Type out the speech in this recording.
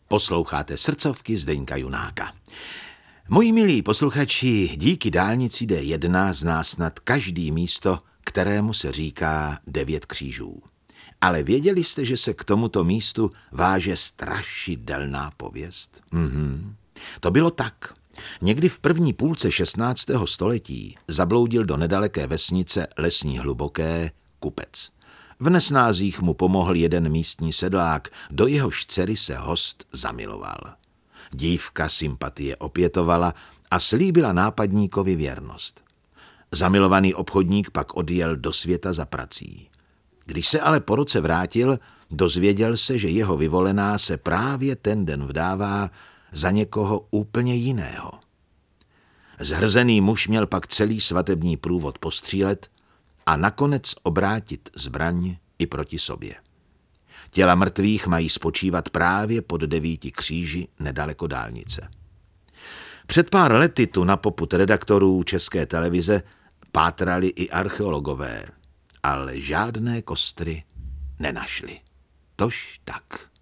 Posloucháte srdcovky Zdeňka Junáka. Moji milí posluchači, díky dálnici D1 zná snad každý místo, kterému se říká 9 křížů. Ale věděli jste, že se k tomuto místu váže strašidelná pověst? To bylo tak. Někdy v první půlce 16. století zabloudil do nedaleké vesnice Lesní Hluboké kupec. V nesnázích mu pomohl jeden místní sedlák, do jehož dcery se host zamiloval. Dívka sympatie opětovala a slíbila nápadníkovi věrnost. Zamilovaný obchodník pak odjel do světa za prací. Když se ale po roce vrátil, dozvěděl se, že jeho vyvolená se právě ten den vdává za někoho úplně jiného. Zhrzený muž měl pak celý svatební průvod postřílet a nakonec obrátit zbraň i proti sobě. Těla mrtvých mají spočívat právě pod 9 kříži nedaleko dálnice. Před pár lety tu na popud redaktorů České televize pátrali i archeologové, ale žádné kostry nenašli. Tož tak.